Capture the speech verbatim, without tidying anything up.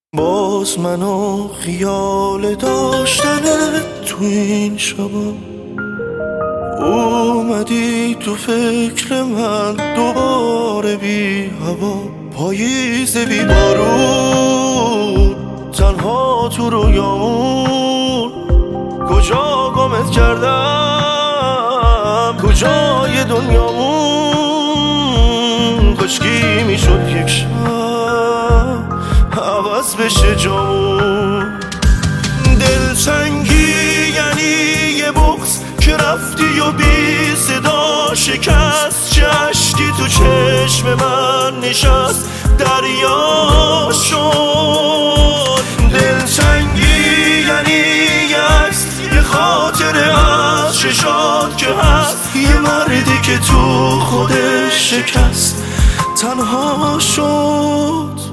باز منو خیال داشتنت تو این شبا اومدی تو فکر من دوباره بی هوا، پاییز بی بارون تنها تو رویامون. کجا گمت کردم کجای دنیامون، کاشکی میشد یک شب عوض بشه جامون. دلتنگی یعنی یه بغض که رفتی و بی صدا شکست، چه عشقی تو چشم من نشست دریا شد. دلتنگی یعنی یه عکس یه خاطره از چشات که هست، یه مردی که تو خودش شکست تنها شد.